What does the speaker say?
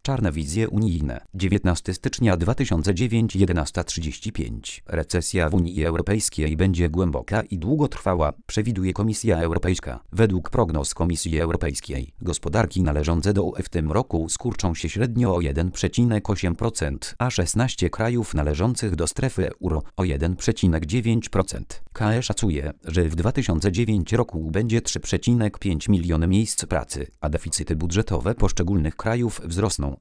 Czarne wizje unijne. 19 stycznia 2009 11:35. Recesja w Unii Europejskiej będzie głęboka i długotrwała, przewiduje Komisja Europejska. Według prognoz Komisji Europejskiej, gospodarki należące do UE w tym roku skurczą się średnio o 1,8%, a 16 krajów należących do strefy euro o 1,9%. KE szacuje, że w 2009 roku będzie 3,5 miliony miejsc pracy, a deficyty budżetowe poszczególnych krajów wzrosną